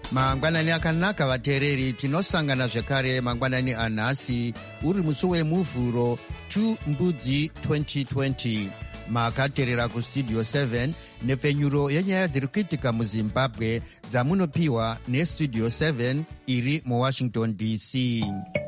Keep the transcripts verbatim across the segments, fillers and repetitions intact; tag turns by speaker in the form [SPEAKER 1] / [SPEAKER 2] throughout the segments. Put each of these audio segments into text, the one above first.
[SPEAKER 1] mangwanani akanaka vateereri, tinosangana zvekare mangwanani anhasi uri musi wemuvhuro two mbudzi twenty twenty. makateerera kustudio seven nepfenyuro yenyaya dziri kuitika muzimbabwe dzamunopiwa nestudio seven iri muwashington D C.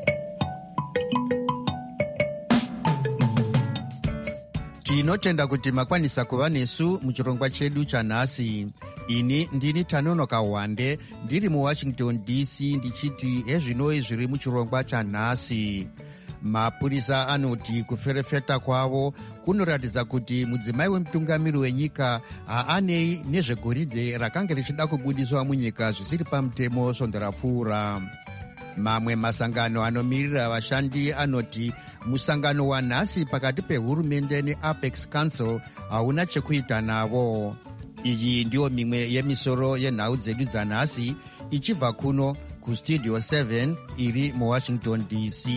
[SPEAKER 1] tinotenda kuti makwanisa kuva nesu muchirongwa chedu chanhasi. ini ndini Tanonoka Wande ndiri muwashington D C ndichiti ezvinoi zviri muchirongwa chanhasi. mapurisa anoti kuferefeta kwavo kunoratidza kuti mudzimai wemutungamiri wenyika haanei nezvegoridhe rakanga richida kubudiswa munyika zvisiri pamutemo svondo rapfuura. mamwe masangano anomirira vashandi anoti musangano wanhasi pakati pehurumende neApex Council hauna chekuita navo. iyi ndiyo mimwe yemisoro yenhau dzedu dzanhasi ichibva kuno kustudio seven iri muwashington D C.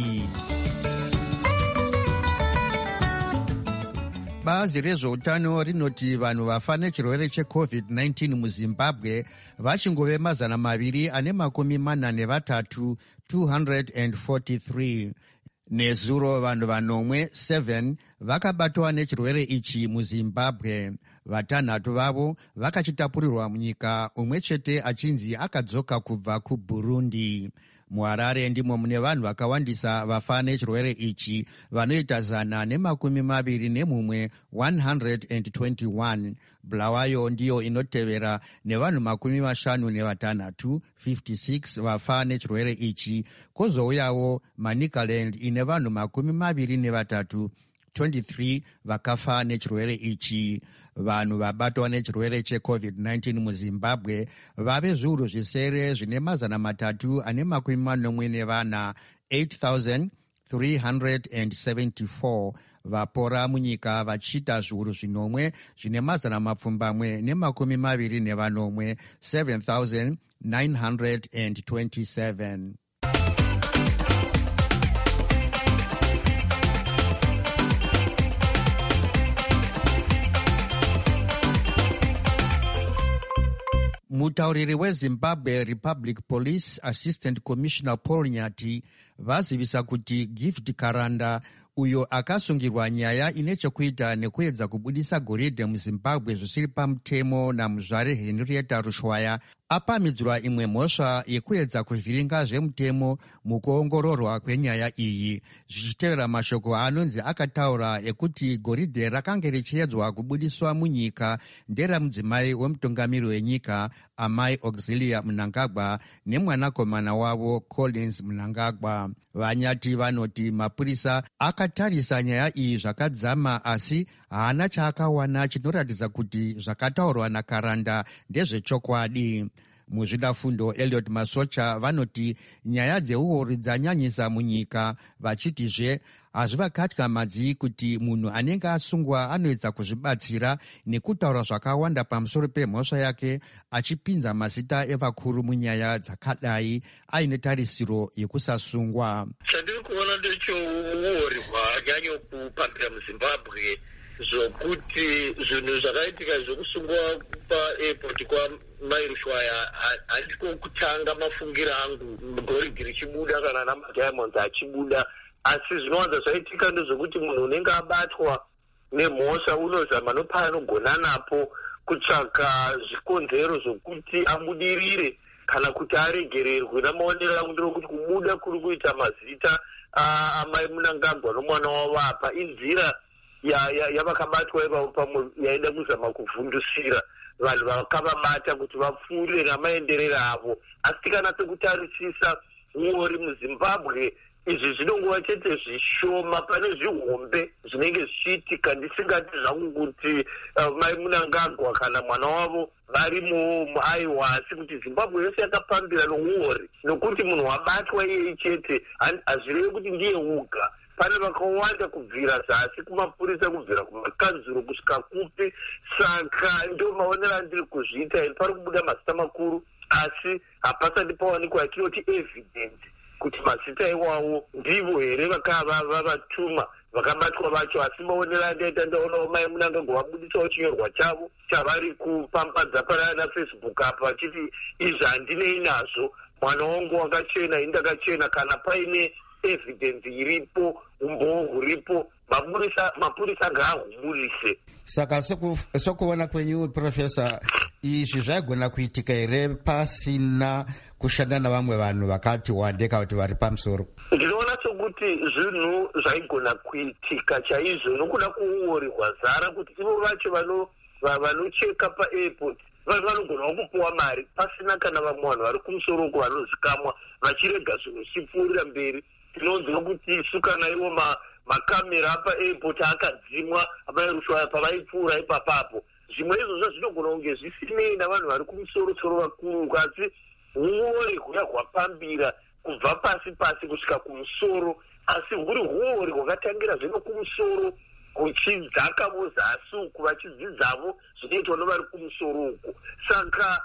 [SPEAKER 1] bazi rezveutano rinoti vanhu vafa nechirwere checovid nineteen muzimbabwe vachingove mazana maviri ane makumi mana nevatatu two hundred forty-three. nezuro vanhu vanomwe seven vakabatwa nechirwere ichi muzimbabwe. vatanhatu vavo vakachitapurirwa munyika, umwe chete achinzi akadzoka kubva kuburundi. muharare ndimo mune vanhu vakawandisa vafa nechirwere ichi, vanoita zana nemakumi maviri nemumwe one hundred twenty-one. bulawayo ndiyo inotevera nevanhu makumi mashanu nevatanhatu fifty-six vafa nechirwere ichi. kwozouyawo manicaland ine vanhu makumi maviri nevatatu twenty-three vakafa nechirwere ichi. vanhu vabatwa nechirwere checovid nineteen muzimbabwe vave zviuru zvisere zvine mazana matatu ane makumi manomwe nevana eight thousand three hundred seventy-four. vapora munyika vachiita zviuru zvinomwe zvine mazana mapfumbamwe nemakumi maviri nevanomwe seven thousand nine hundred twenty-seven. mutauriri wezimbabwe republic police assistant commissioner Paul Nyati vazivisa kuti gift karanda uyo akasungirwa nyaya ine chekuita nekuedza kubudisa goridhe muzimbabwe zvisiri pamutemo namuzvare Henrietta Rushwaya apamidzwa imwe mhosva yekuedza kuvhiringa zvemutemo mukuongororwa kwenyaya iyi, zvichitevera mashoko anonzi akataura ekuti goridhe rakanga richiedzwa kubudiswa munyika nderamudzimai wemutungamiri wenyika amai Auxilia Mnangagwa nemwanakomana wavo Collins Mnangagwa. Vanyati vanoti mapurisa akatarisa nyaya iyi zvakadzama, asi haana chaakawana chinoratidza kuti zvakataurwa nakaranda ndezvechokwadi. muzvidafundo Elliot Masocha vanoti nyaya dzeuori dzanyanyisa munyika, vachitizve hazvivakatyamadzi kuti munhu anenge asungwa anoedza kuzvibatsira nekutaura zvakawanda pamusoro pemhosva yake, achipinza mazita evakuru munyaya dzakadai aine tarisiro yekusasungwa.
[SPEAKER 2] chandiri kuona ndechouori hwanyanya kupambira muzimbabwe zvokuti zvinhu zvakaitika zvokusungwa paairport kwamai Rushwaya handiko kutanga mafungiro angu goridhe richibuda kana namadiamonds achibuda, asi zvinowanza zvaitika ndezvokuti munhu unenge abatwa nemhosva unozama nopaanogona napo kutsvaka zvikonzero zvokuti abudirire kana kuti aregererwe namaonero angu nderokuti kubuda kuri kuita mazita amai Mnangagwa nomwana wavo apa inzira yavakabatwa ivavo pamwe yaida kuzama kuvhundusira vanhu vakavabata kuti vapfuure namaenderero avo. asi tikanatse kutarisisa uori muzimbabwe izvi zvinongova chete zvishoma, pane zvihombe zvinenge zvichiitika. ndisingati zvangu kuti uh, mai Mnangagwa kana mwana wavo vari muaiwa, asi kuti zimbabwe yose yakapambira nouori, nokuti munhu wabatwa iyeye chete hazvirevi kuti ndiye uga. pane vakawanda kubvira zasi kumapurisa, kubvira kumakanzuro kusvika kupi. saka ndio maonero andiri kuzviita ini, pari kubuda mazita makuru asi hapasati pawanikwa yatinoti evidence kuti mazita iwawo ndivo here vakava vatuma vakabatwa vacho. Asi maonero ndaita ndaonawo mai munangagowabuditsawo chinyorwa chavo chavari kupampadza pana Facebook apa vachiti izvi handinei nazvo, mwana wangu wakachena indakachena, kana paine evidence iripo, umboo huripo, mapurisa mapurisa ngaahuburise.
[SPEAKER 1] Saka sokuona kwenyu Profesa, izvi zvaigona kuitika here pasina kushanda navamwe vanhu vakati wandeka kuti vari pamusoro?
[SPEAKER 2] Ndinoona sokuti zvinhu zvaigona kuitika chaizvo nokuda kuuori hwazara, kuti ivo vacho vanocheka paairport vanhu vanogonawo kupuwa mari pasina kana vamwe vanhu vari kumusoro uko vanozikamwa vachirega zvinhu zvichipfuurira mberi. Tinoziva kuti isu kana ivo makamera paairport akadzimwa amairusvaya pavaipfuura ipapapo, zvimwe izvozvo zvinogona kunge zvisinei navanhu vari kumusoro-soro vakuru, asi uori huya hwapambira kubva pasi pasi kusvika kumusoro, asi huri huori hwakatangira zvino kumusoro huchidzakavo zasi uku vachidzidzavo zvinoitwa nevari kumusoro uku. Saka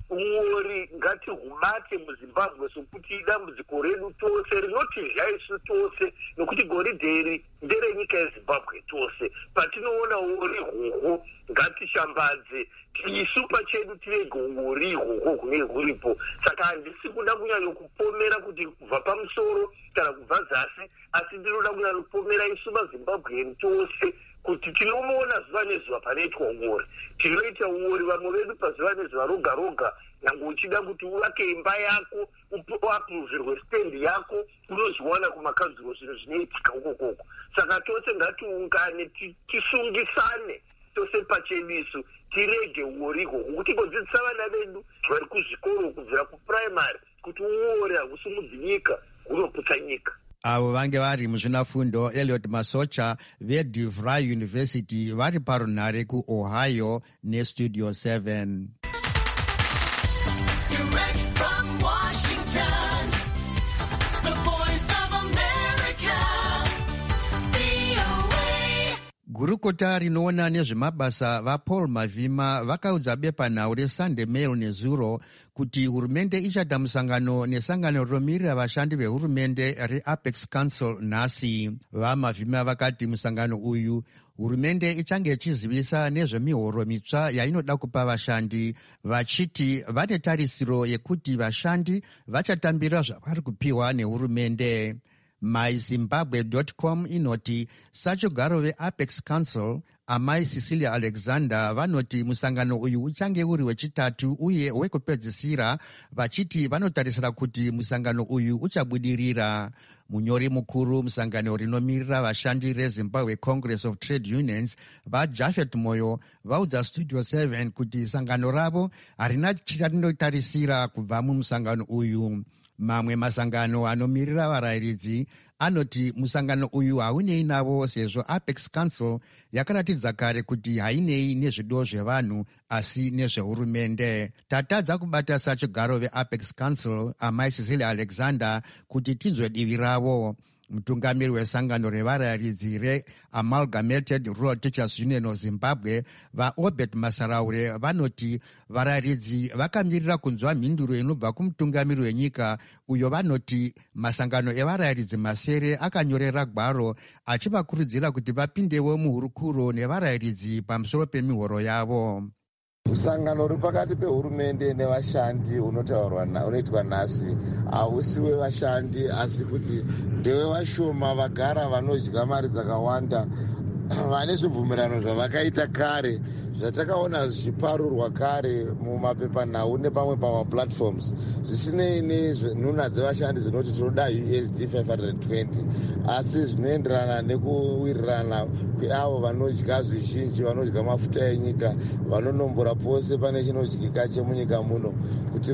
[SPEAKER 2] uori ngatihubate muZimbabwe sokuti dambudziko redu tose rinotidya isu tose, nokuti goridhe iri nderenyika yeZimbabwe tose. Patinoona uori hwohwo ngatishambadze isu pachedu, tirege uori hwohwo hunenge huripo. Saka handisi kuda kunyanya kupomera kuti kubva pamusoro kana kubva zasi, asi ndinoda kunyanya kupomera isu maZimbabweani tose kuti tinomuona zuva nezuva panoitwa uori. Tinoita uori vamwe vedu pazuva nezuva roga roga, nange uchida kuti uvake imba yako, uapuruvhirwe stendi yako, unozviona kumakanzuro zvinhu zvinoitika ukokoko. Saka tose ngatiungane tisungisane tose pachedu isu, tirege uori ihwohwo, kuti tigodzidzisa vana vedu vari kuzvikoro kubvira kupuraimari kuti uori hahusimudzi nyika, hunoputsa nyika.
[SPEAKER 1] Avo vange vari muzvinafundo Elliot Masocha veDeVry University vari parunhare kuOhio neStudio seven. Direct from Washington, the voice of America, V O A. Gurukota rinoona nezvemabasa vaPaul Mavhima vakaudza bepanhau reSunday Mail nezuro kuti hurumende ichata musangano nesangano rinomirira vashandi vehurumende reApex Council nhasi. VaMavhima vakati musangano uyu hurumende ichange ichizivisa nezvemihoro mitsva yainoda kupa vashandi, vachiti vane tarisiro yekuti vashandi vachatambira zvavari kupiwa nehurumende. my zimbabwe dot com inoti sachigaro veApex Council amai Cecilia Alexander vanoti musangano uyu uchange uri wechitatu uye wekupedzisira, vachiti vanotarisira kuti musangano uyu uchabudirira. Munyori mukuru musangano rinomirira vashandi reZimbabwe Congress of Trade Unions vaJafet Moyo vaudza Studio seven kuti sangano ravo harina chirinotarisira kubva mumusangano uyu. Mamwe masangano anomirira varayiridzi anoti musangano uyu haunei navo sezvo Apex Council yakaratidza kare kuti hainei nezvido zvevanhu asi nezvehurumende. Tatadza kubata sachigaro veApex Council amai Cecilia Alexander kuti tinzwe divi ravo. Mutungamiri wesangano revarayiridzi reAmalgamated Rural Teachers Union of Zimbabwe vaObert Masaraure vanoti varayiridzi vakamirira kunzwa mhinduro inobva kumutungamiri wenyika uyo. Vanoti masangano evarayiridzi masere akanyorera gwaro achivakurudzira kuti vapindewo muhurukuro nevarayiridzi pamusoro pemihoro yavo.
[SPEAKER 3] Musangano uri pakati pehurumende nevashandi unoitwa nhasi hausi wevashandi asi kuti ndewevashoma vagara vanodya mari dzakawanda, vane zvibvumirano zvavakaita kare zvatakaona zvichiparurwa kare mumapepanhau nepamwe pamaplatforms, zvisinei nenhuna dzevashandi dzinoti tinoda U S D five hundred twenty, asi zvinoenderana nekuwirirana kweavo vanodya zvizhinji, vanodya mafuta enyika, vanonombora pose pane chinodyika chemunyika muno, kuti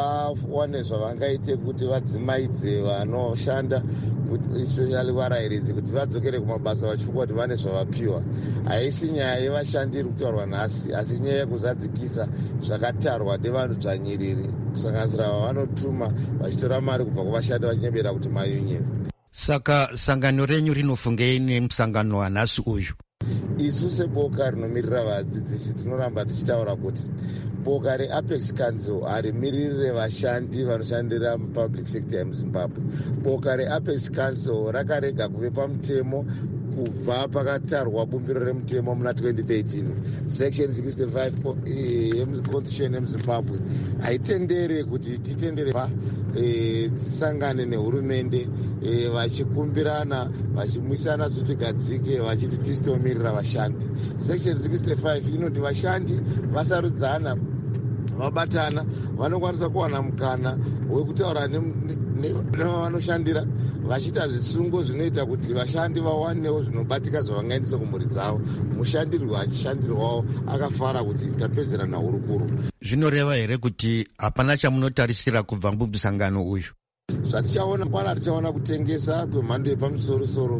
[SPEAKER 3] vawane zvavangaite kuti vadzimaidze vanoshanda, especially varayiridzi, kuti vadzokere kumabasa vachifunga kuti vane zvavapiwa. Haisi nyaya yevashandi iri kutaurwa nhasi, asi nyaya yekuzadzikisa zvakatarwa nevanhu dzvanyiriri, kusanganisira vavanotuma vachitora mari kubva kuvashandi vachinyembera kuti maunions.
[SPEAKER 1] Saka sangano renyu rinofungei nemusangano wanhasi uyu?
[SPEAKER 3] Isu seboka rinomirira vadzidzisi tinoramba tichitaura kuti boka reApex Council harimirire vashandi vanoshandira mupublic sector yemuZimbabwe. Boka reApex Council rakarega kuve pamutemo kubva pakatarwa bumbiro remutemo muna twenty thirteen section sixty-five yeconstitution yemuzimbabwe haitendere kuti titendere pa tisangane nehurumende vachikumbirana vachimwisana zvitigadzike vachiti tisitomirira vashandi. Section sixty-five inoti vashandi vasarudzana vabatana vanokwanisa kuwana mukana wekutaura nevavanoshandira vachiita zvisungo zvinoita kuti vashandi vawanewo zvinobatika zvavangaendisa kumhuri dzavo, mushandirwo achishandirwawo akafara kuti tapedzerana hurukuru.
[SPEAKER 1] Zvinoreva here kuti hapana chamunotarisira kubva mumusangano uyu?
[SPEAKER 3] Zvatichaona kwana tichaona kutengesa kwemhando yepamusoro-soro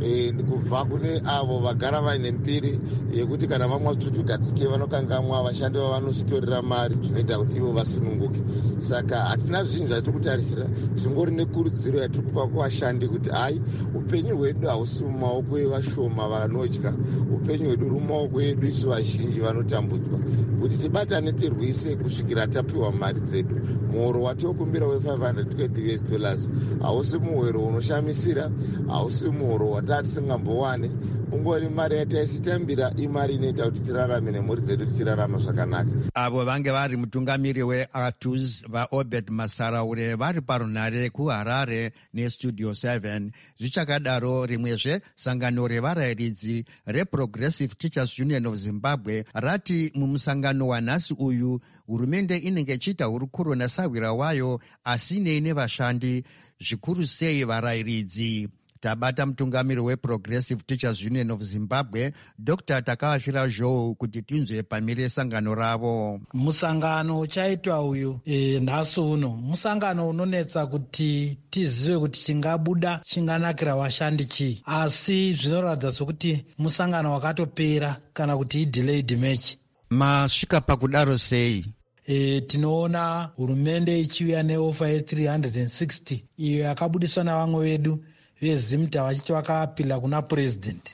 [SPEAKER 3] kubva kune avo vagara vaine mbiri yekuti kana vamwa zvitsvutsvugadzike vanokangamwa vashandi vavanosvitorera mari zvinoita kuti ivo vasununguke. Saka hatina zvinhu zvatiri kutarisira, tingori nekurudziro yatiri kupa kuvashandi kuti hai, upenyu hwedu hausi mumaoko evashoma vanodya, upenyu hwedu ruri mumaoko edu isu vazhinji vanotambudzwa, kuti tibatane tirwise kusvikira tapiwa mari dzedu. Muhoro watiokumbira we-five hundred twenty U S dollars hausi muhoro unoshamisira, hausi muhoro wataa tisingambowane, ungori mari yataisitambira imari inoita kuti tirarame nemhuri dzedu tichirarama zvakanaka.
[SPEAKER 1] Avo vange vari mutungamiri weArtus vaObed Masaraure vari parunhare kuHarare neStudio seven. Zvichakadaro rimwezve sangano revarayiridzi reProgressive Teachers Union of Zimbabwe rati mumusangano wanhasi uyu hurumende inenge ichiita hurukuro nasawira wayo asinei nevashandi, zvikuru sei varayiridzi. Tabata mutungamiri weProgressive Teachers Union of Zimbabwe Doctor Takavashira Joe kuti tinzwe pamire sangano ravo.
[SPEAKER 4] Musangano uchaitwa uyu e, nhasi uno musangano unonetsa kuti tizive kuti chingabuda chinganakira vashandi chii, asi zvinoratidza sokuti musangano wakatopera kana kuti i-delayed match.
[SPEAKER 1] Masvika pakudaro sei?
[SPEAKER 4] E, tinoona hurumende ichiuya neofa ye-three hundred sixty iyo yakabudiswa navamwe vedu vezimta vachiti vakapila kuna president,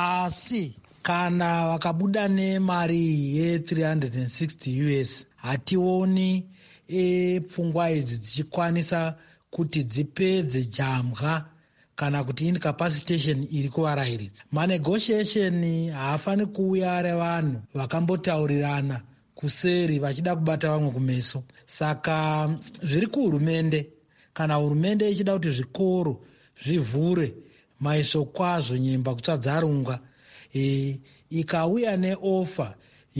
[SPEAKER 4] asi kana vakabuda nemari ye-three hundred sixty U S hationi e, pfungwa idzi dzichikwanisa kuti dzipedze jamwa kana kuti incapacitation iri kuvarayiridza. Manegotiation haafani kuuya ari vanhu vakambotaurirana kuseri vachida kubata vamwe kumeso. Saka zviri kuhurumende, kana hurumende ichida kuti zvikoro zvivhure maizvo kwazvo nyemba kutsvadzarunga e, ikauya neofa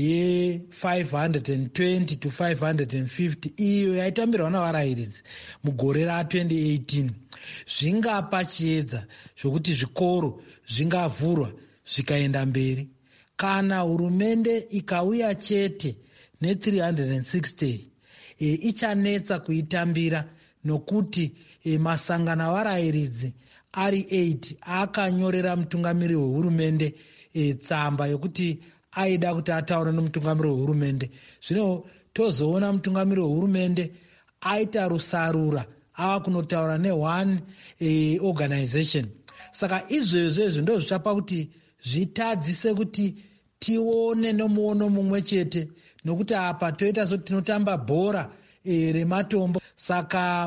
[SPEAKER 4] ye-five hundred twenty to five hundred fifty iyo yaitambirwa navarayiridzi mugore ra-twenty eighteen, zvingapa chiedza zvokuti zvikoro zvingavhurwa zvikaenda mberi. Kana hurumende ikauya chete ne-three hundred sixty e, ichanetsa kuitambira nokuti e, masangano avarayiridzi ari eight akanyorera mutungamiri wehurumende e, tsamba yokuti aida kuti ataure nomutungamiri wehurumende. Zvino tozoona mutungamiri wehurumende aita rusarura ava kunotaura ne-one e, organization. Saka izvezvo izvo ndo zvichapa kuti zvitadzise kuti tione nomuono mumwe chete, nokuti apa toita so tinotamba bhora e, rematombo. Saka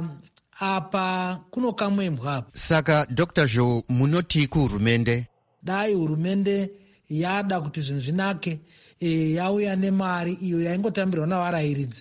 [SPEAKER 4] apa kuno kamwe mbwapo.
[SPEAKER 1] Saka Doctor Jo, munoti kuhurumende?
[SPEAKER 4] Dai hurumende yada kuti zvinhu zvinake e, yauya nemari iyo yaingotambirwa navarayiridzi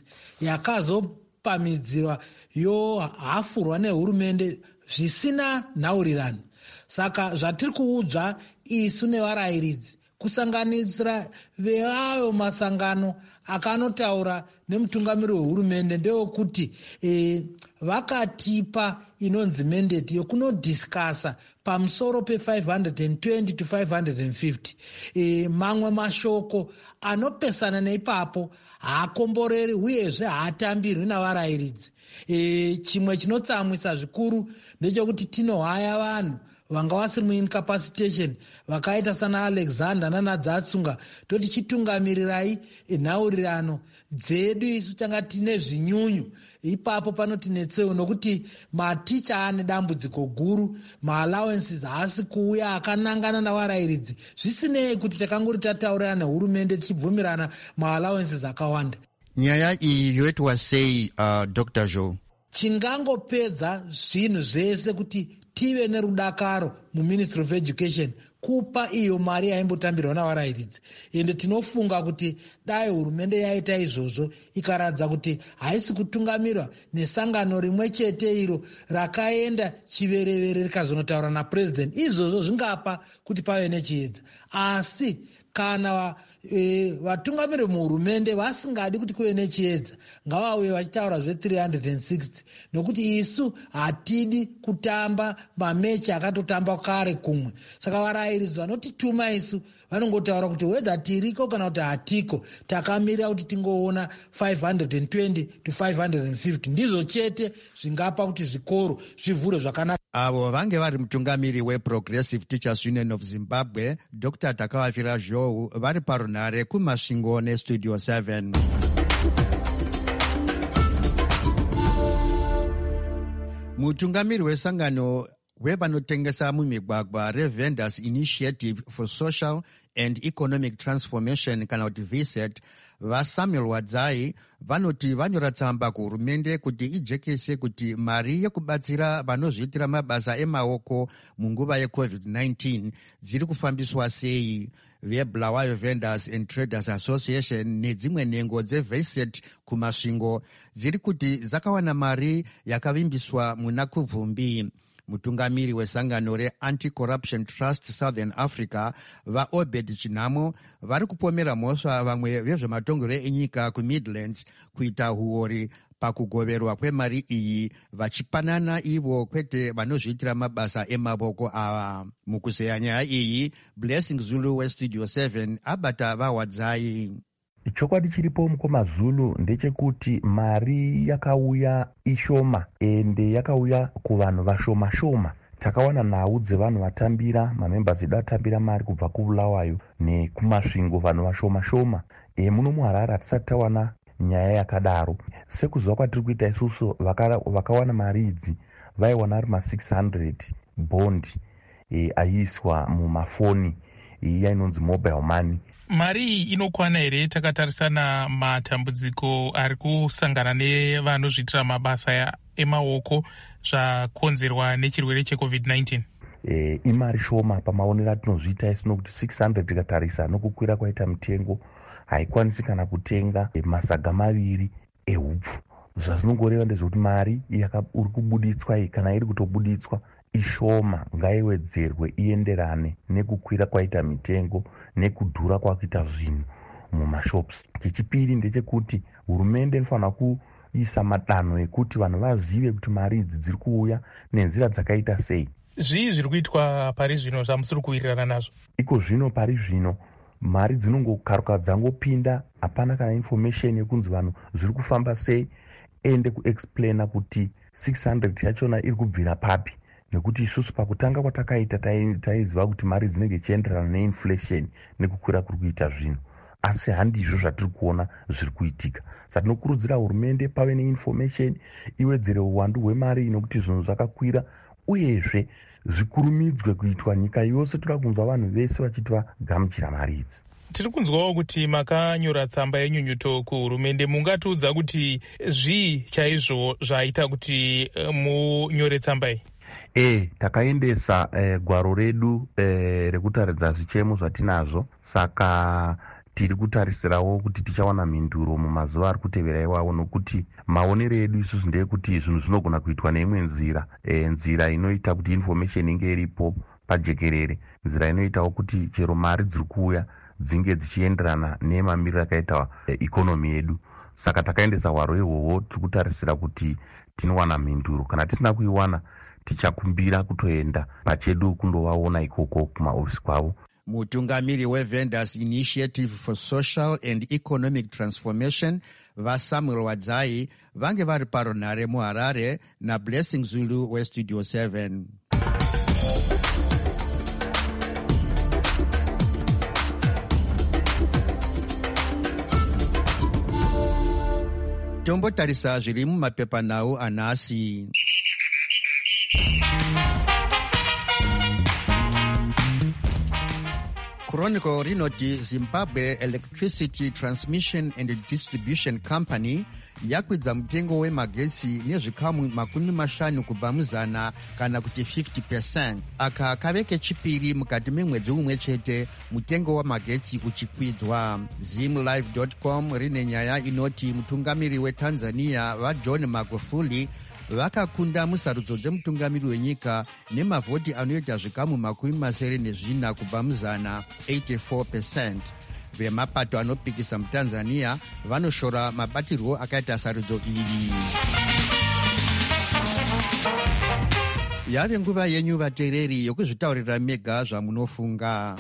[SPEAKER 4] yakazopamidzirwa yohafurwa nehurumende zvisina nhaurirano. Saka zvatiri kuudzwa isu nevarayiridzi kusanganisira veayo masangano akanotaura nemutungamiri wehurumende ndewokuti e, vakatipa inonzi mandate yokunodhiskasa pamusoro pe-five hundred twenty to five hundred fifty. E, mamwe mashoko anopesana neipapo haakomboreri uyezve haatambirwi navarayiridzi. E, chimwe chinotsamwisa zvikuru ndechekuti tinohaya vanhu vanga vasiri muincapacitation vakaita sana Alexander nanadzatsunga toti chitungamirirai nhaurirano dzedu isu tanga tine zvinyunyu. Ipapo panotinetsewo nokuti maticha ane dambudziko guru, maallowances haasi kuuya akanangana navarayiridzi, zvisinei kuti takangori tataurana nehurumende tichibvumirana maallowances akawanda.
[SPEAKER 1] Nyaya iyi yoitwa sei uh, Doctor Jo?
[SPEAKER 4] Chingangopedza zvinhu zvese kuti tive nerudakaro muMinistry of Education kupa iyo mari yaimbotambirwa navarairidzi. Ende tinofunga kuti dai hurumende yaita izvozvo ikaradza kuti haisi kutungamirwa nesangano rimwe chete iro rakaenda chiverevere rikazonotaura napurezidendi, izvozvo zvingapa kuti pave nechiedza. Asi kana E, vatungamiri muhurumende vasingadi kuti kuve nechiedza, ngavauye vachitaura zve-three hundred sixty, nokuti isu hatidi kutamba mamechi akatotamba kare kumwe. Saka varayiridzi vanotituma isu vanongotaura kuti wedha tiriko kana kuti hatiko, takamirira kuti tingoona five hundred twenty to five hundred fifty, ndizvo chete zvingapa kuti zvikoro zvivhure zvakanaka.
[SPEAKER 1] Avo vange vari mutungamiri weProgressive Teachers Union of Zimbabwe, Doctor Takavafira Zhou, vari parunhare kumasvingo neStudio seven. Mutungamiri wesangano wevanotengesa mumigwagwa reVendors Initiative for Social and Economic Transformation kana kuti V S E T, vaSamuel Wadzai, vanoti vanyora tsamba kuhurumende kuti ijekese kuti mari yekubatsira vanozviitira mabasa emaoko munguva yeCovid nineteen dziri kufambiswa sei. VeBulawayo Vendors and Traders Association nedzimwe nhengo dzeV S E T kumasvingo dziri kuti dzakawana mari yakavimbiswa muna kubvumbi. Mutungamiri wesangano reAnti-Corruption Trust Southern Africa, vaObed Chinamo, vari kupomera mhosva vamwe vezvematongero enyika kuMidlands kuita huori pakugoverwa kwemari iyi, vachipanana ivo kwete vanozviitira mabasa emavoko ava. Mukuzeya nyaya iyi, Blessing Zulu weStudio seven abata vaWadzai.
[SPEAKER 5] Chokwadi chiripo mukomazulu ndechekuti mari yakauya ishoma ende yakauya kuvanhu vashoma shoma. Takawana nhau dzevanhu vatambira, mamembers edu atambira mari kubva kuBulawayo nekumasvingo vanhu vashoma shoma. E muno muHarare hatisati tawana nyaya yakadaro. Sekuziva kwatiri kuita isusu, vakawana mari idzi vaiwana ari ma six hundred bond e, aiswa mumafoni iya inonzi mobile money.
[SPEAKER 6] Mari iyi inokwana here takatarisana matambudziko ari kusangana nevanozviitira mabasa emaoko zvakonzerwa nechirwere cheCovid nineteen?
[SPEAKER 5] E, imari shoma pamaonero atinozviita isi, nokuti six hundred ikatarisa nokukwira kwaita mitengo haikwanisi kana kutenga e, masaga maviri ehupfu. Zvazvinongoreva ndezvekuti mari uri kubuditswa iyi kana iri kutobuditswa ishoma, ngaiwedzerwe ienderane nekukwira kwaita mitengo nekudhura kwakuita zvinhu mumashops. Chechipiri ndechekuti hurumende inofanira kuisa madanho ekuti vanhu vazive kuti mari idzi dziri kuuya nenzira dzakaita sei.
[SPEAKER 6] Zvii zviri kuitwa pari zvino zvamusiri kuwirirana nazvo?
[SPEAKER 5] Iko zvino pari zvino mari dzinongokaruka dzangopinda, hapana kana information yekunzi vanhu zviri kufamba sei, ende kuexplaina kuti six hundred yachona iri kubvira papi. Nekuti isusu pakutanga kwatakaita taiziva kuti mari dzinenge chienderana neinflation nekukwira kuri kuita zvinhu, asi handizvo zvatiri kuona zviri kuitika. Saka tinokurudzira hurumende pave neinformation, iwedzere uwandu hwemari nokuti zvinhu zvakakwira, uyezve zvikurumidzwe kuitwa nyika yose. Toda kunzwa vanhu vese vachiti vagamuchira mari idzi.
[SPEAKER 6] Tiri kunzwawo kuti makanyora tsamba yenyunyuto kuhurumende. Mungatiudza kuti zvii chaizvo zvaita kuti munyore tsamba iyi?
[SPEAKER 5] E, takaendesa e, gwaro redu e, rekutaridza zvichemo zvatinazvo, saka tiri kutarisirawo kuti tichawana mhinduro mumazuva ari kutevera iwawo, nokuti maonero edu isusu ndeyekuti zvinhu zvinogona kuitwa neimwe nzira, e, nzira inoita kuti information inge iripo pajekerere, nzira inoitawo kuti chero mari dziri kuuya dzinge dzichienderana nemamiriro akaita e, ikonomi yedu. Saka takaendesa gwaro ihwohwo, tiri kutarisira kuti tinowana mhinduro. Kana tisina kuiwana, tichakumbira kutoenda pachedu kundovaona ikoko kumaofisi kwavo.
[SPEAKER 1] Mutungamiri weVendors Initiative for Social and Economic Transformation, vaSamuel Wadzai, vange vari parunhare muHarare, naBlessing Zulu weStudio seven. Tombotarisa zviri mumapepanhau anhasi. Chronicle rinoti Zimbabwe Electricity Transmission and Distribution Company yakwidza mutengo wemagetsi nezvikamu makumi mashanu kubva muzana kana kuti fifty percent. Aka kave kechipiri mukati memwedzi umwe chete mutengo wamagetsi uchikwidzwa. zimlive dot com rine nyaya inoti mutungamiri wetanzania vajohn magufuli vakakunda musarudzo dzemutungamiri wenyika nemavhoti anoita zvikamu makumi masere nezvina kubva muzana eighty-four percent. Vemapato anopikisa mutanzania vanoshora mabatirwo akaita sarudzo iyi. Yave nguva yenyu vateereri yokuzvitaurira mega zvamunofunga.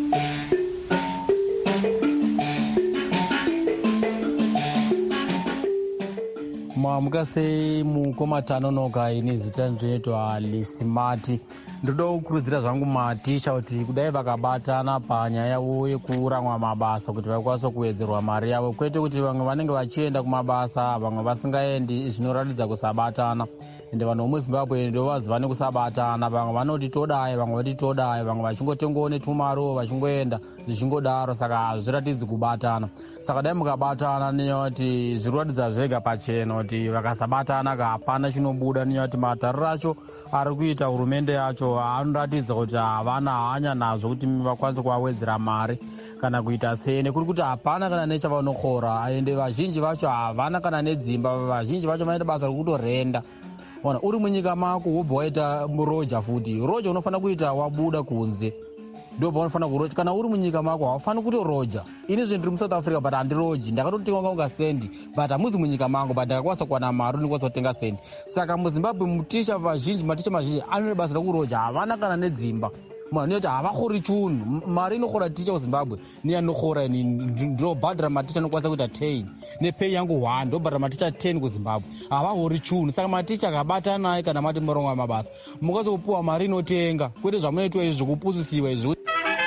[SPEAKER 7] Mwamuka sei mukomatano noga ini zita ndinoitwa Lisimati. Ndoda kukurudzira zvangu maticha kuti kudai vakabatana panyaya yavo yekuramwa mabasa kuti vakwanise kuwedzerwa mari yavo, kwete kuti vamwe vanenge vachienda kumabasa vamwe vasingaendi, zvinoratidza kusabatana. Ende vanhu vemuZimbabwe ndovaziva nekusabatana, vamwe vanoti todai vamwe vati todai, vamwe vachingotengawo netumaro vachingoenda zvichingodaro, saka hazviratidzi kubatana. Saka dai mukabatana nekuti zviroratidza zvega pachena kuti vakasabatana hapana chinobuda, nekuti matariro acho ari kuita hurumende yacho anoratidza kuti havana hanya nazvo kuti vakwanise kuvawedzera mari kana kuita sei, nekuri kuti hapana kana nechavanokora. Ende vazhinji vacho havana kana nedzimba, vazhinji vacho vanoita basa rekutorenda. Ona uri munyika mako wobva waita roja futi, roja unofanira kuita wabuda kunze, ndobva unofanira kuroja. Kana uri munyika mako haufaniri kutoroja. Ini zvendiri muSouth Africa but handiroji, ndakatotenga kunga stendi but hamuzi munyika mangu, but ndakakwanisa kuwana mari ndikwanisa kutenga stendi. Saka muZimbabwe muticha vazhinji maticha mazhinji anoita basa rekuroja, havana kana nedzimba. Mwana nekuti havakori chunhu, mari inokora ticha kuZimbabwe neyanokora ini ndinobhadhara maticha anokwanisa kuita ten, nepei yangu one ndobhadhara maticha ten kuZimbabwe, havahori chunhu. Saka maticha akabatana naye kana mati murongo mabasa mukwanisa kupuwa mari inotenga, kwete zvamunoitwa izvi zvokupusisiwa izvi.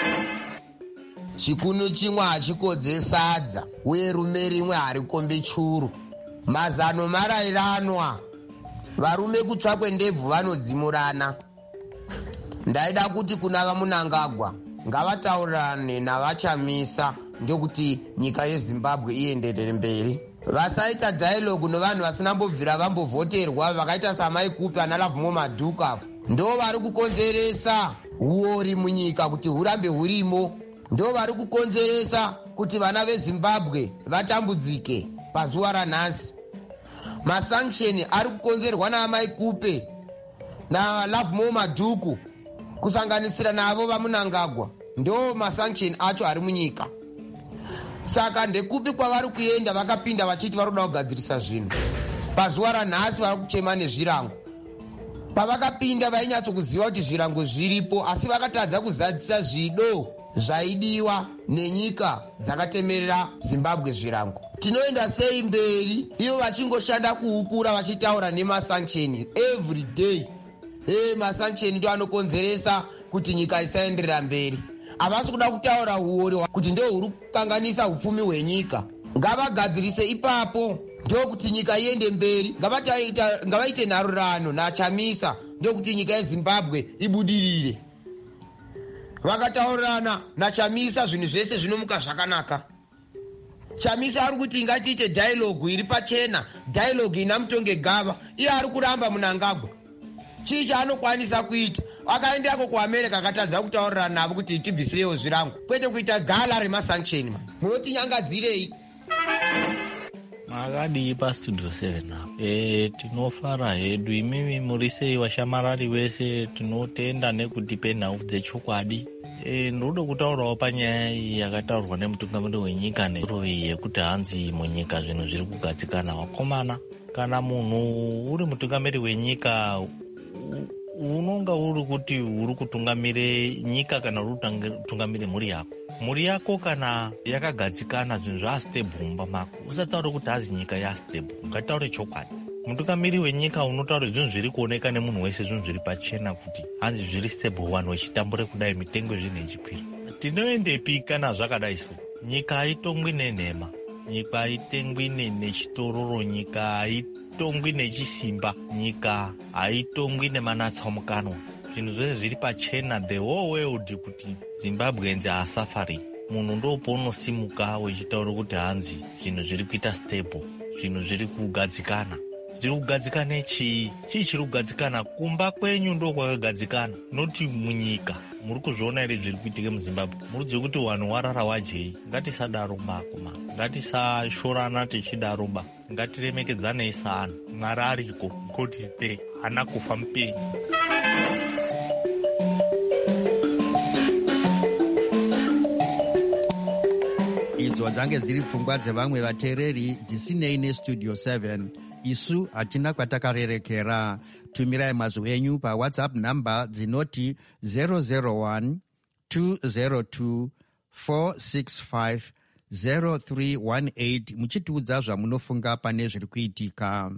[SPEAKER 8] Chikunu chimwe hachikodze sadza uye rume rimwe harikombe churu. Mazano marairanwa, varume kutsvakwe ndebvu vanodzimurana. Ndaida kuti kuna vaMunangagwa ngavataurirane navachamisa ndokuti nyika yeZimbabwe ienderere mberi. Vasaita dialogue nevanhu vasinambobvira vambovhoterwa vakaita samaikupi analavhumo madhuka. Ndo vari kukonzeresa uori munyika kuti hurambe hurimo. Ndo vari kukonzeresa kuti vana veZimbabwe vatambudzike pazuva ranhasi. Masanction ari kukonzerwa naamaikupe nalavhumo madhuku kusanganisira navo vaMunangagwa, ndo masanction acho ari munyika. Saka ndekupi kwavari kuenda vakapinda vachiti varoda kugadzirisa zvinhu. Pazuva ranhasi vari kuchema nezvirango. Pavakapinda vainyatsokuziva kuti zvirango zviripo, asi vakatadza kuzadzisa zvido zvaidiwa nenyika dzakatemerera Zimbabwe zvirango. Tinoenda sei mberi ivo vachingoshanda kuukura vachitaura nemasanction every day. Hey, masanction ndo anokonzeresa kuti nyika isaenderera mberi. Havasi kuda kutaura uori kuti ndo huri kukanganisa upfumi hwenyika. Ngavagadzirise ipapo ndokuti nyika iende mberi. Ngavaite nharurano naChamisa ndokuti nyika yeZimbabwe ibudirire. Vakataurirana naChamisa zvinhu zvese zvinomuka zvakanaka. Chamisa ari kuti ngatiite dialogue iri pachena, dialogue ina mutonge gava. Iye ari kuramba Munangagwa. Chii chaanokwanisa kuita? Akaendako kuAmerica akatadza kutaurirana navo kuti tibvisirewo zvirango, kwete kuita gala remasanction. Munotinyangadzirei?
[SPEAKER 9] Makadii pastudio seven apo. E, tinofara hedu imimi muri sei vashamarari vese, tinotenda nekutipe nhau dzechokwadi. E, ndoda kutaurawo panyaya yakataurwa nemutungamiri wenyika neroi yekuti hanzi munyika zvinhu zviri kugadzikana. Wakomana, kana munhu uri mutungamiri wenyika unonga uri kuti uri kutungamire nyika kana uri kutungamire mhuri yako. Mhuri yako kana yakagadzikana zvinhu zvaastable mumba mako, usataure kuti hazi nyika yastable, ngataure chokwadi. Mutungamiri wenyika unotaura zvinhu zviri kuoneka nemunhu wese, zvinhu zviri pachena kuti hanzi zviri stable, vanhu vachitambure kudai, mitengo yezvinhu ichikwira. Tinoendepi kana zvakadai so? Nyika haitongwi nenhema, nyika haitengwi nechitororo, nyika haitongwi nechisimba, nyika haitongwi nemanatsamukanwa. Zvinhu zvese zviri pachena, the whole world, kuti Zimbabweans are suffering. Munhu ndopo unosimuka wechitaura kuti hanzi zvinhu zviri kuita stable. zvinhu zviri kugadzikana. Zviri kugadzikana chii? Chii chiri kugadzikana? Kumba kwenyu ndo kwakagadzikana, noti munyika. Muri kuzviona here zviri kuitika muZimbabwe? Murudziwe kuti wanhu warara wajei. Ngatisadaro bakuma, ngatisashorana tichidaro ba, ngatiremekedzanei seanhu. Mwari ariko, God is there, hana kufa mupenyu.
[SPEAKER 1] Idzo dzange dziri pfungwa dzevamwe vateereri dzisinei nestudio seven. Isu hatina kwatakarerekera. Tumirai mazwi enyu pawhatsapp namba dzinoti zero zero one two zero two four six five zero three one eight muchitiudza zvamunofunga pane zviri kuitika.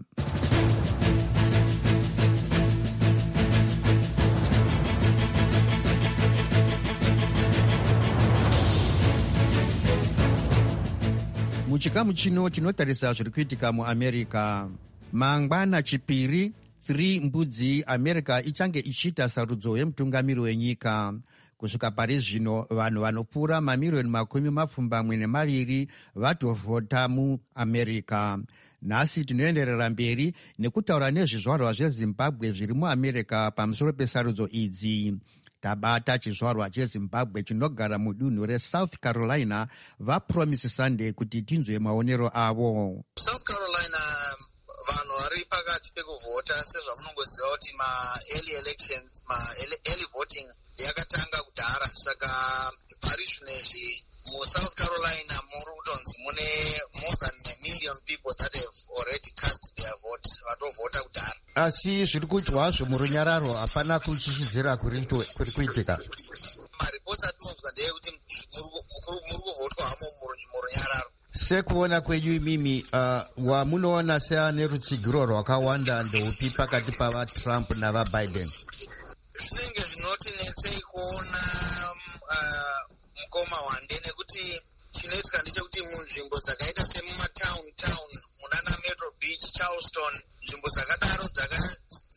[SPEAKER 1] Muchikamu chino tinotarisa zviri kuitika muAmerica. Mangwana chipiri three mbudzi America ichange ichiita sarudzo yemutungamiri wenyika. Kusvika pari zvino vanhu vanopfuura mamiriyoni makumi mapfumbamwe nemaviri vatovhota muAmerica. Nhasi tinoenderera mberi nekutaura nezvizvarwa zveZimbabwe zviri muAmerica pamusoro pesarudzo idzi. Tabata chizvarwa cheZimbabwe chinogara mudunhu reSouth Carolina vaPromise Sunday kuti tinzwe maonero avo.
[SPEAKER 2] South Carolina vanhu vari pakati pekuvhota sezvamunongoziva kuti ma-early elections, ma-early voting yakatanga kudhara. Saka pari zvinezvi muSouth Carolina muri kutonzi mune more than a million people that have already cast their vote, vatovhota kudhara.
[SPEAKER 1] Asi zviri kuitwazvo murunyararo hapana kuchichidzira kuri kuitika.
[SPEAKER 2] Maripoti atinonzwa ndeyekuti muri kuvhotwa hamo murunyararo.
[SPEAKER 1] Sekuona kwenyu imimi, uh, wamunoona seane rutsigiro rwakawanda ndeupi pakati pavaTrump navaBiden?
[SPEAKER 2] Zvinenge zvinotinetsei kuona uh, mukoma wande, nekuti chinoitika ndechekuti munzvimbo dzakaita semumatown town munana Metro Beach, Charleston, nzvimbo dzakadaro dzaka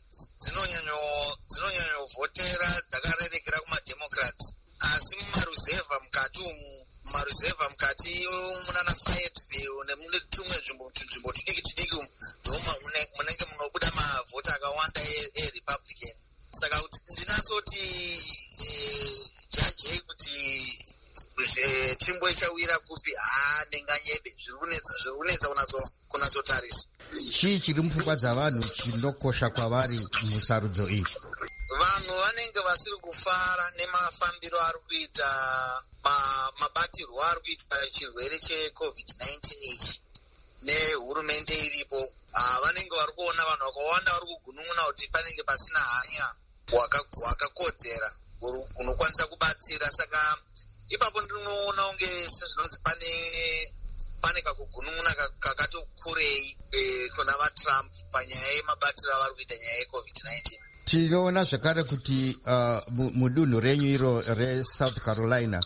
[SPEAKER 2] dzinonyanyovhotera dzakarerekera kumademocrats. Asi mumaruzevha mukati umu, mumaruzevha mukati munana Fayetteville nemune tumwe nzvimbo tunzvimbo tudiki tudiki umu ndoma munenge munobuda mavhota akawanda eRepublican. Saka kuti ndinasoti jajei kuti chimbo ichawira kupi, haa ndenganyebe, zviri kunetsa kunatsotarisa.
[SPEAKER 1] Chii chiri mupfungwa dzavanhu chinokosha kwavari musarudzo iyi?
[SPEAKER 2] Vanhu vanenge vasiri kufara nemafambiro ari kuita, mabatirwo ari kuita chirwere checovid nineteen ichi nehurumende iripo. Vanenge vari kuona vanhu vakawanda vari kugunun'una kuti panenge pasina hanya hwakakodzera unokwanisa kubatsira. Saka ipapo ndinoona unge sezvinonzi pane pane kakugunun'una kakati kurei kuna vaTrump panyaya yemabatiro avari kuita nyaya yecovid nineteen.
[SPEAKER 1] Tinoona zvakare kuti uh, mudunhu renyu iro reSouth Carolina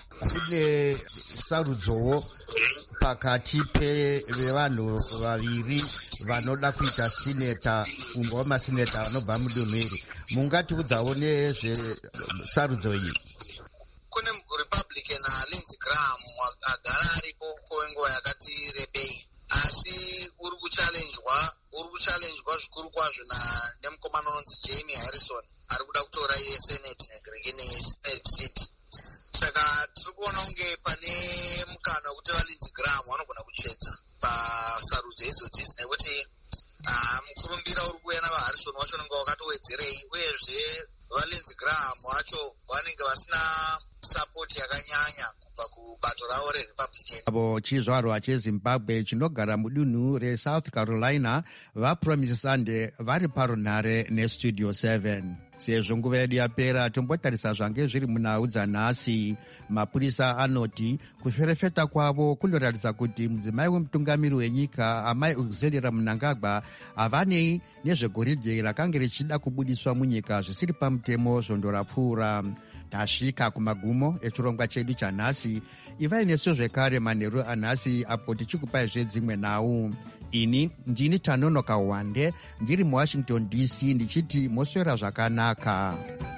[SPEAKER 1] kune sarudzowo pakati pevanhu vaviri vanoda kuita sineta, umwe wamasineta vanobva mudunhu iri. Mungatiudzawo nezvesarudzo iyi?
[SPEAKER 2] Kune Republican Lindsey Graham agara aripo kwenguva yakati rebei, asi uri kuchallenjwa uri kuchallenjwa zvikuru kwazvo nemukomana unonzi Jamie Harrison ari kuda kutora iye Senate Senate seat. Saka tiri kuona unge pane mukana wekuti vaLindsey Graham vanogona kutsvedza pasarudzo idzodzi, nekuti mukurumbira uri kuuya navaHarrison wacho unenge wakatowedzerei, uyezve vaLindsey Graham vacho vanenge vasina sapoti yakanyanya kubva kubato ravo reRepublican.
[SPEAKER 1] Abo chizvarwa cheZimbabwe chinogara mudunhu reSouth Carolina vaPromise Sunday vari parunhare nestudio seven. Sezvo nguva yedu yapera, tombotarisa zvange zviri munhau dzanhasi. Mapurisa anoti kuferefeta kwavo kunoratidza kuti mudzimai wemutungamiri wenyika Amai Auxillia Mnangagwa havanei nezvegoridhe rakange richida kubudiswa munyika zvisiri pamutemo zvondorapfuura. Tasvika kumagumo echirongwa chedu chanhasi. Ivai nesu zvekare manheru anhasi apo tichikupai zvedzimwe nhau. Ini ndini Tanonoka Wande ndiri muWashington D C ndichiti moswera zvakanaka.